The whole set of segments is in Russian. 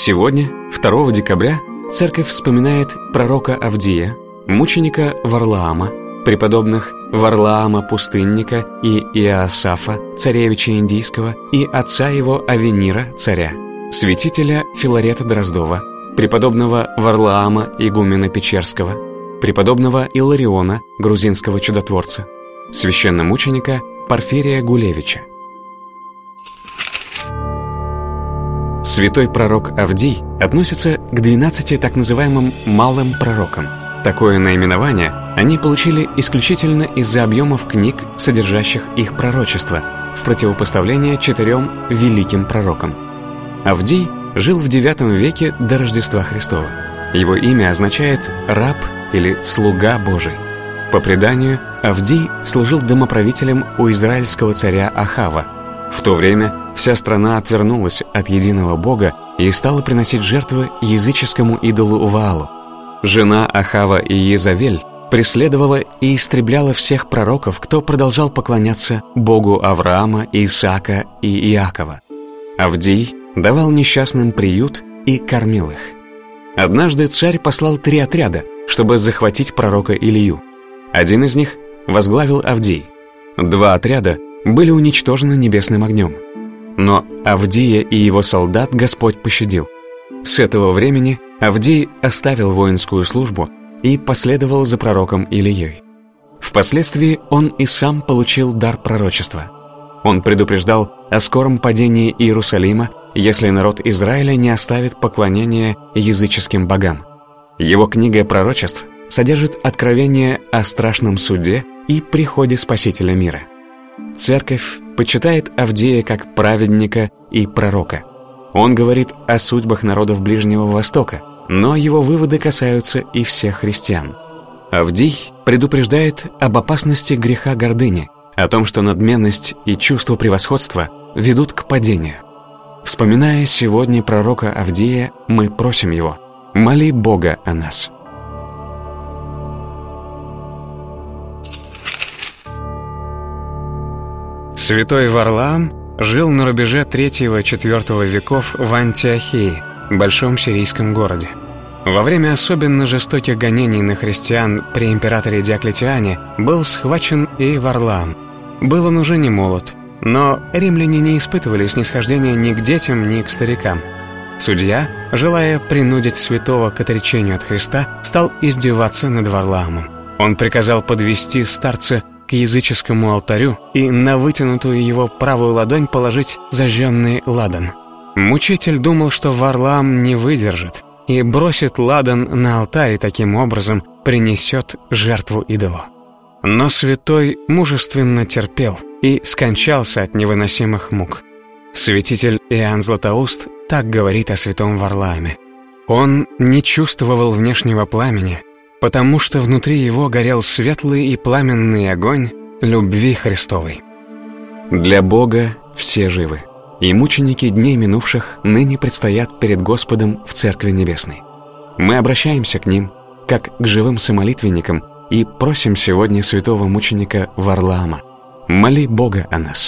Сегодня, 2 декабря, церковь вспоминает пророка Авдия, мученика Варлаама, преподобных Варлаама Пустынника и Иоасафа, царевича Индийского, и отца его Авенира, царя, святителя Филарета Дроздова, преподобного Варлаама игумена Печерского, преподобного Илариона, грузинского чудотворца, священномученика Порфирия Гулевича. Святой пророк Авдий относится к 12 так называемым «малым пророкам». Такое наименование они получили исключительно из-за объемов книг, содержащих их пророчество, в противопоставление 4 великим пророкам. Авдий жил в IX веке до Рождества Христова. Его имя означает «раб» или «слуга Божий». По преданию, Авдий служил домоправителем у израильского царя Ахава. В то время вся страна отвернулась от единого Бога и стала приносить жертвы языческому идолу Ваалу. Жена Ахава Иезавель преследовала и истребляла всех пророков, кто продолжал поклоняться Богу Авраама, Исаака и Иакова. Авдий давал несчастным приют и кормил их. Однажды царь послал 3 отряда, чтобы захватить пророка Илию. Один из них возглавил Авдий. 2 отряда были уничтожены небесным огнем. Но Авдия и его солдат Господь пощадил. С этого времени Авдий оставил воинскую службу и последовал за пророком Илией. Впоследствии он и сам получил дар пророчества. Он предупреждал о скором падении Иерусалима, если народ Израиля не оставит поклонение языческим богам. Его книга пророчеств содержит откровение о страшном суде и приходе Спасителя мира. Церковь почитает Авдия как праведника и пророка. Он говорит о судьбах народов Ближнего Востока, но его выводы касаются и всех христиан. Авдий предупреждает об опасности греха гордыни, о том, что надменность и чувство превосходства ведут к падению. Вспоминая сегодня пророка Авдия, мы просим его: моли Бога о нас. Святой Варлаам жил на рубеже III-IV веков в Антиохии, большом сирийском городе. Во время особенно жестоких гонений на христиан при императоре Диоклетиане был схвачен и Варлаам. Был он уже не молод, но римляне не испытывали снисхождения ни к детям, ни к старикам. Судья, желая принудить святого к отречению от Христа, стал издеваться над Варлаамом. Он приказал подвести старца к языческому алтарю и на вытянутую его правую ладонь положить зажженный ладан. Мучитель думал, что Варлаам не выдержит и бросит ладан на алтарь и таким образом принесет жертву идолу. Но святой мужественно терпел и скончался от невыносимых мук. Святитель Иоанн Златоуст так говорит о святом Варлааме: «Он не чувствовал внешнего пламени, потому что внутри его горел светлый и пламенный огонь любви Христовой». Для Бога все живы, и мученики дней минувших ныне предстоят перед Господом в Церкви Небесной. Мы обращаемся к ним, как к живым самолитвенникам, и просим сегодня святого мученика Варлаама: моли Бога о нас.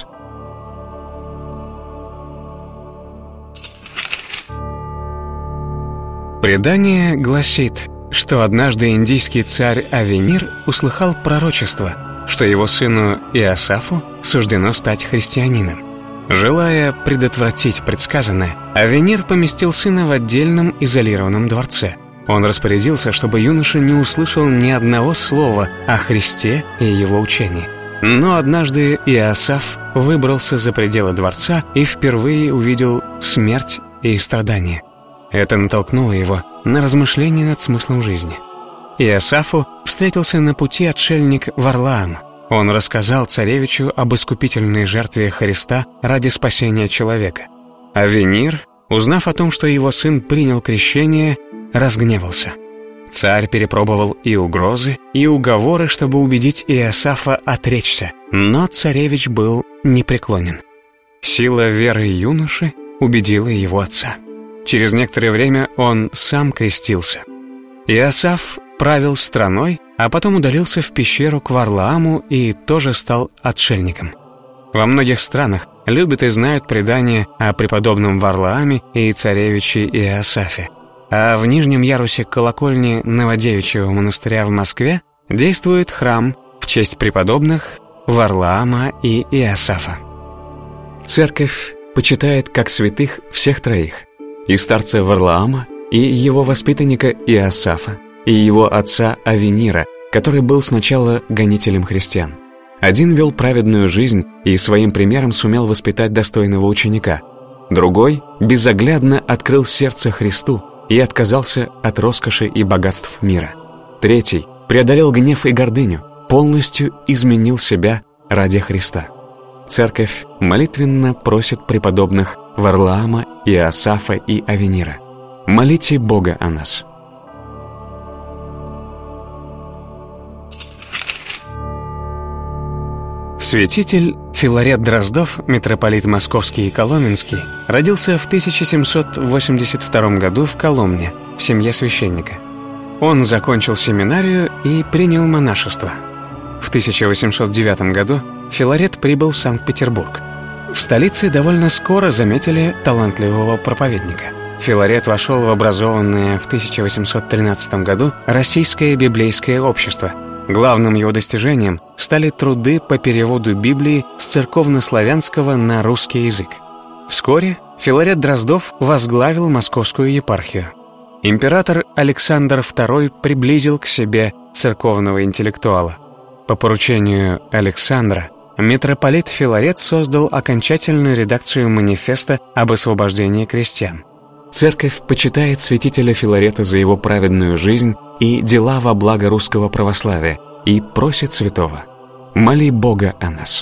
Предание гласит, что однажды индийский царь Авенир услыхал пророчество, что его сыну Иосафу суждено стать христианином. Желая предотвратить предсказанное, Авенир поместил сына в отдельном изолированном дворце. Он распорядился, чтобы юноша не услышал ни одного слова о Христе и его учении. Но однажды Иосаф выбрался за пределы дворца и впервые увидел смерть и страдания. Это натолкнуло его на размышления над смыслом жизни. Иосафу встретился на пути отшельник Варлаам. Он рассказал царевичу об искупительной жертве Христа ради спасения человека. Авенир, узнав о том, что его сын принял крещение, разгневался. Царь перепробовал и угрозы, и уговоры, чтобы убедить Иосафа отречься, но царевич был непреклонен. Сила веры юноши убедила его отца. Через некоторое время он сам крестился. Иосаф правил страной, а потом удалился в пещеру к Варлааму и тоже стал отшельником. Во многих странах любят и знают предания о преподобном Варлааме и царевиче Иосафе. А в нижнем ярусе колокольни Новодевичьего монастыря в Москве действует храм в честь преподобных Варлаама и Иосафа. Церковь почитает как святых всех троих: и старца Варлаама, и его воспитанника Иосафа, и его отца Авенира, который был сначала гонителем христиан. Один вел праведную жизнь и своим примером сумел воспитать достойного ученика. Другой безоглядно открыл сердце Христу и отказался от роскоши и богатств мира. Третий преодолел гнев и гордыню, полностью изменил себя ради Христа. Церковь молитвенно просит преподобных Варлаама, Иосафа и Авенира: молите Бога о нас. Святитель Филарет Дроздов, митрополит Московский и Коломенский, родился в 1782 году в Коломне в семье священника. Он закончил семинарию и принял монашество. В 1809 году Филарет прибыл в Санкт-Петербург. В столице довольно скоро заметили талантливого проповедника. Филарет вошел в образованное в 1813 году Российское библейское общество. Главным его достижением стали труды по переводу Библии с церковнославянского на русский язык. Вскоре Филарет Дроздов возглавил Московскую епархию. Император Александр II приблизил к себе церковного интеллектуала. По поручению Александра митрополит Филарет создал окончательную редакцию манифеста об освобождении крестьян. Церковь почитает святителя Филарета за его праведную жизнь и дела во благо русского православия и просит святого: моли Бога о нас.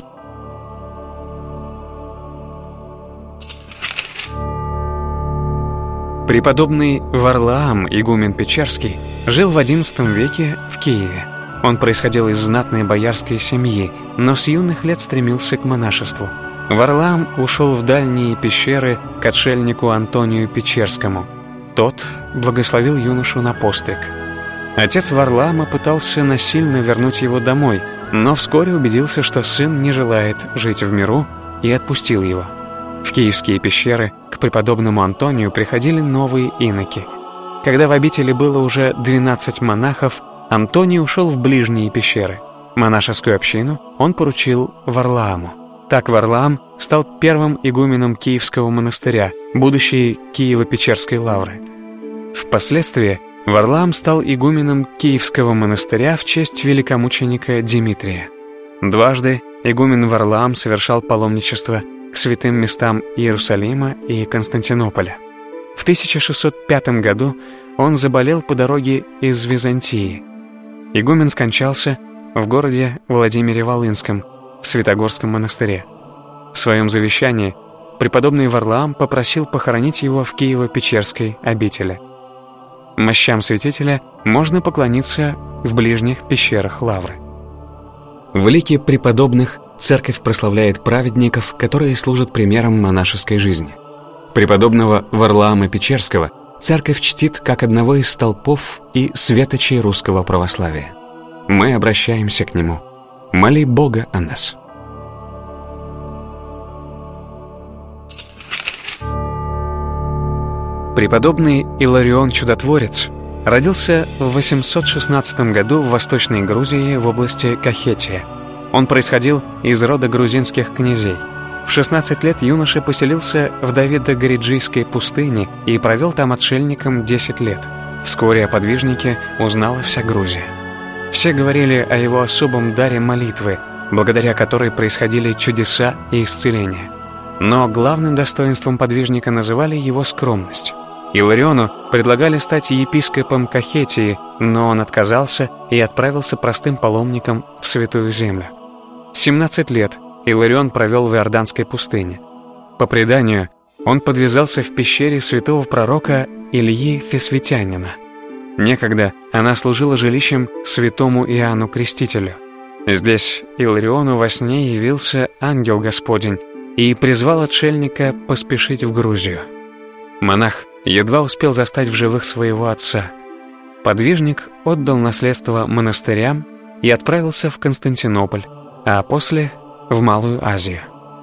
Преподобный Варлаам, игумен Печерский, жил в XI веке в Киеве. Он происходил из знатной боярской семьи, но с юных лет стремился к монашеству. Варлаам ушел в дальние пещеры к отшельнику Антонию Печерскому. Тот благословил юношу на постриг. Отец Варлаама пытался насильно вернуть его домой, но вскоре убедился, что сын не желает жить в миру, и отпустил его. В киевские пещеры к преподобному Антонию приходили новые иноки. Когда в обители было уже 12 монахов, Антоний ушел в ближние пещеры. Монашескую общину он поручил Варлааму. Так Варлаам стал первым игуменом Киевского монастыря, будущей Киево-Печерской лавры. Впоследствии Варлаам стал игуменом Киевского монастыря в честь великомученика Димитрия. Дважды игумен Варлаам совершал паломничество к святым местам Иерусалима и Константинополя. В 1605 году он заболел по дороге из Византии. Игумен скончался в городе Владимире-Волынском, в Святогорском монастыре. В своем завещании преподобный Варлаам попросил похоронить его в Киево-Печерской обители. Мощам святителя можно поклониться в ближних пещерах лавры. В лике преподобных церковь прославляет праведников, которые служат примером монашеской жизни. Преподобного Варлаама Печерского церковь чтит как одного из столпов и светочей русского православия. Мы обращаемся к нему: моли Бога о нас. Преподобный Иларион Чудотворец родился в 816 году в Восточной Грузии в области Кахетия. Он происходил из рода грузинских князей. В 16 лет юноша поселился в Давидо-Гориджийской пустыне и провел там отшельником 10 лет. Вскоре о подвижнике узнала вся Грузия. Все говорили о его особом даре молитвы, благодаря которой происходили чудеса и исцеления. Но главным достоинством подвижника называли его скромность. Илариону предлагали стать епископом Кахетии, но он отказался и отправился простым паломником в Святую Землю. 17 лет Иларион провел в Иорданской пустыне. По преданию, он подвязался в пещере святого пророка Ильи Фесвитянина. Некогда она служила жилищем святому Иоанну Крестителю. Здесь Илариону во сне явился ангел Господень и призвал отшельника поспешить в Грузию. Монах едва успел застать в живых своего отца. Подвижник отдал наследство монастырям и отправился в Константинополь, а после в Малую Азию.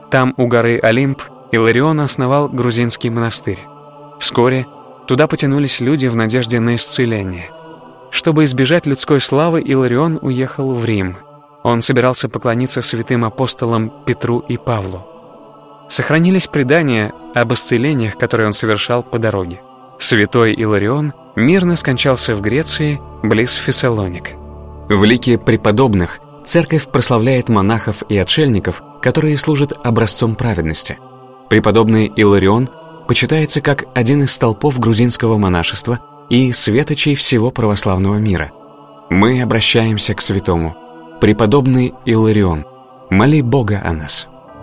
Там, у горы Олимп, Иларион основал грузинский монастырь. Вскоре туда потянулись люди в надежде на исцеление. Чтобы избежать людской славы, Иларион уехал в Рим. Он собирался поклониться святым апостолам Петру и Павлу. Сохранились предания об исцелениях, которые он совершал по дороге. Святой Иларион мирно скончался в Греции, близ Фессалоник. В лике преподобных церковь прославляет монахов и отшельников, которые служат образцом праведности. Преподобный Иларион почитается как один из столпов грузинского монашества и светочей всего православного мира. Мы обращаемся к святому. Преподобный Иларион, моли Бога о нас.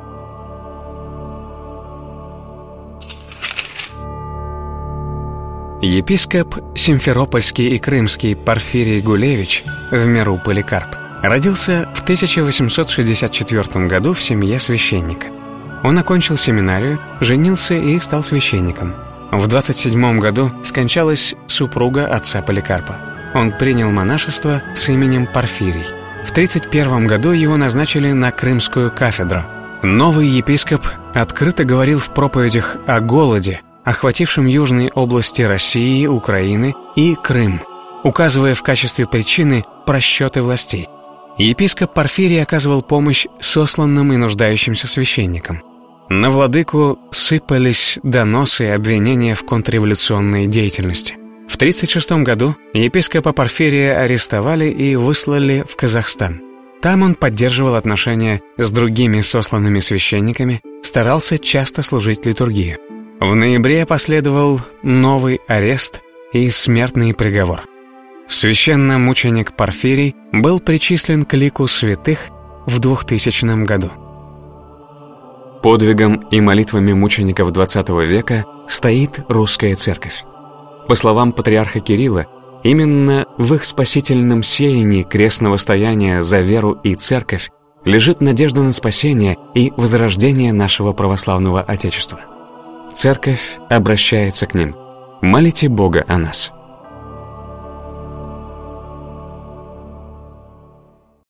Епископ Симферопольский и Крымский Порфирий Гулевич, в миру Поликарп, родился в 1864 году в семье священника. Он окончил семинарию, женился и стал священником. В 27 году скончалась супруга отца Поликарпа. Он принял монашество с именем Порфирий. В 31 году его назначили на Крымскую кафедру. Новый епископ открыто говорил в проповедях о голоде, охватившем южные области России, Украины и Крым, указывая в качестве причины просчеты властей. Епископ Порфирий оказывал помощь сосланным и нуждающимся священникам. На владыку сыпались доносы и обвинения в контрреволюционной деятельности. В 1936 году епископа Порфирия арестовали и выслали в Казахстан. Там он поддерживал отношения с другими сосланными священниками, старался часто служить литургию. В ноябре последовал новый арест и смертный приговор. Священномученик Порфирий был причислен к лику святых в 2000 году. Подвигом и молитвами мучеников XX века стоит русская церковь. По словам патриарха Кирилла, именно в их спасительном сеянии крестного стояния за веру и церковь лежит надежда на спасение и возрождение нашего православного Отечества. Церковь обращается к ним. Молите Бога о нас.